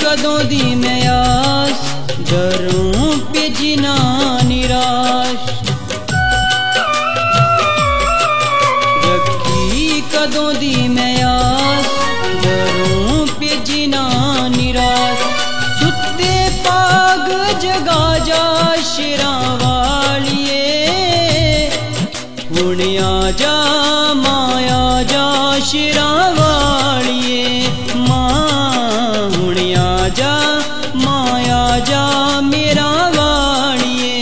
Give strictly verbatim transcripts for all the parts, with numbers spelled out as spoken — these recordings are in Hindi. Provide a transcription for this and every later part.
कदों दी मैं आस, डरूं पे जीना निराश। रखी कदों दी मैं आस, डरूं पे जीना निराश। सुत्ते पाग जगा जा शेरां वालिए, हुण आ जा माया जा शेरां वालिए। मां हुण आ जा माया जा मेरा वालिए।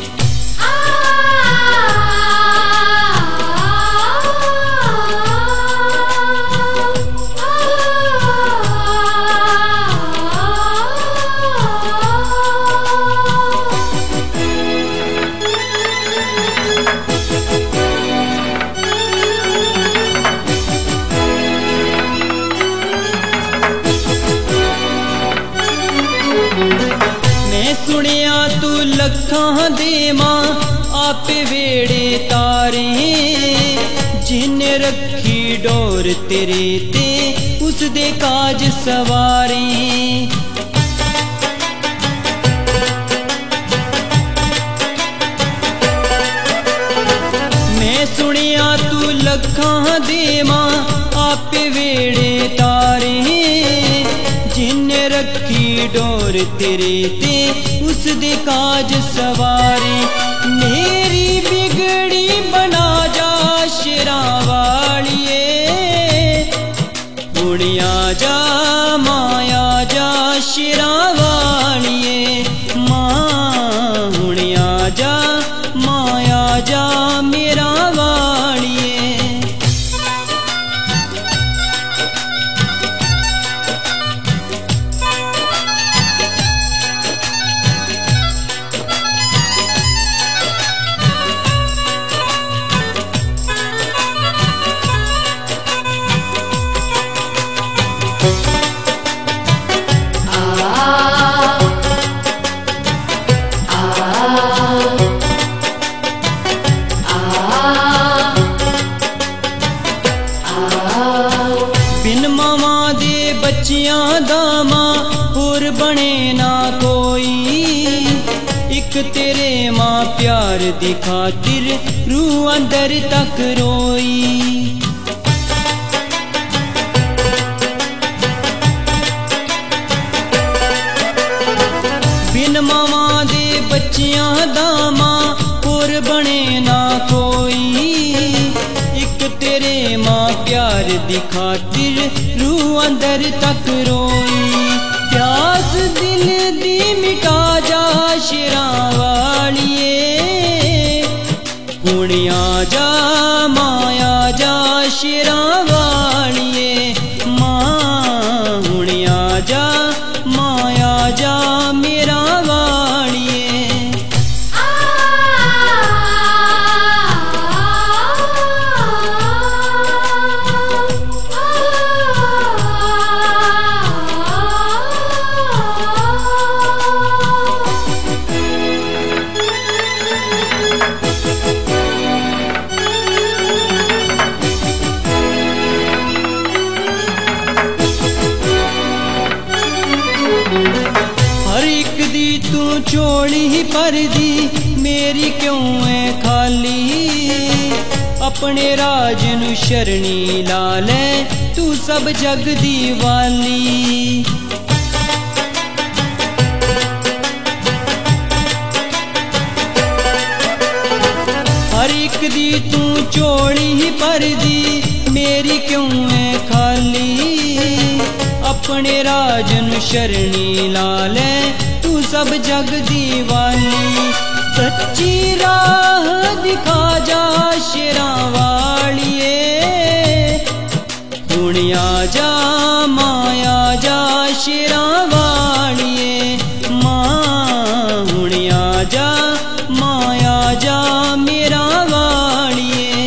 सुनिया तू लखां देवां आपे वेड़े तारे, जिन्ने रखी डोर तेरे ते उस दे काज सवारे। मैं सुनिया तू लखां देवां आपे वेड़े तारे, जिन्ने रखी डोर तेरे ते उस दे काज सवारे। मेरी बिगड़ी बना जा शेरां वालिए, हुण आ जा माया जा शेरां वालिए। मां हुण आ जा माया जा मेरा वालिए। बिन मावां दे बच्चियां दामा होर बने ना कोई, एक तेरे मां प्यार दी खातिर रूह अंदर तक रोई। बिन मावां दे बच्चियां दामा होर बने ना कोई, एक तेरे मां प्यार दी खातिर रूह अंदर तक रोई। प्यास दिल दी मिटा जा शेरां वालिए, हुण आ जा माया जा शेरां वालिए। मां हुण आ जा माया जा मेरा वालिए। तू चोली पर दी मेरी क्यों है खाली, अपने राज नू शरणी ला ले तू सब जग दी वाली। हर एक दी तू चोली पर दी मेरी क्यों है खाली, अपने राज नू शरणी ला ले तू सब जग दी वाली। सच्ची राह दिखा जा शेरां वालिए, हुण आ जा माया जा शेरां वालिए। मां हुण आ जा माया जा मेरा वालिए।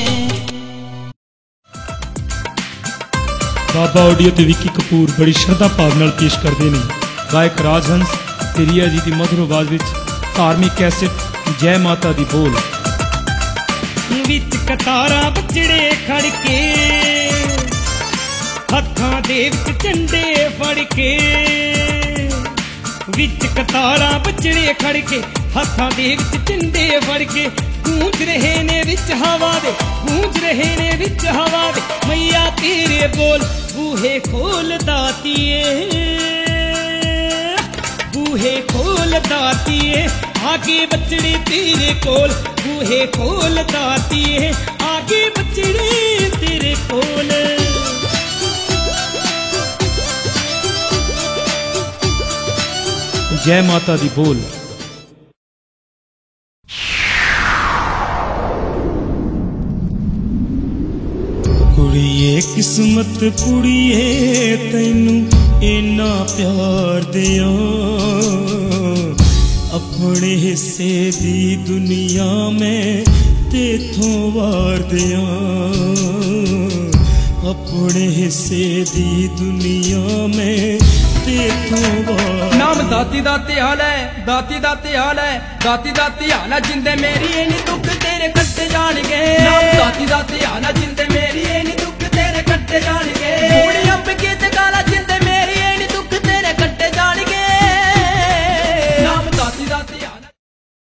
बाबा ऑडियो ते विक्की कपूर बड़ी श्रद्धा भाव नाल पेश करते हैं गायक राजहंस ते रिया जी की मधुर आवाज विच धार्मिक कैसेट जय माता दी बोल। विच कतारा बचड़े खड़ के हत्थां दे विच झंडे फड़ के विच कतारां बछड़े खड़ के हत्थां दे विच झंडे फड़ के गूंज रहे ने विच हवा दे गूंज रहे ने विच हवा दे मैया तेरे बोल बूहे खोल दातिए बूहे खोल दातिए आगे बछड़े तेरे कोल बूहे खोल दातिए आगे बछड़े तेरे कोल जय माता दी बोल। कुड़िए किस्मत पुड़िए तैनू इन्ना प्यार दिया अपने हिस्से दी दुनिया में तेथों वार दिया अपने हिस्से दी दुनिया में तेथों वार। नाम दाती दाती हाल है दाती दाती हाल है दाती दाती हाल है जिंदे मेरी इन दुख तेरे कट्टे जान गए नाम दाती दाती हाल है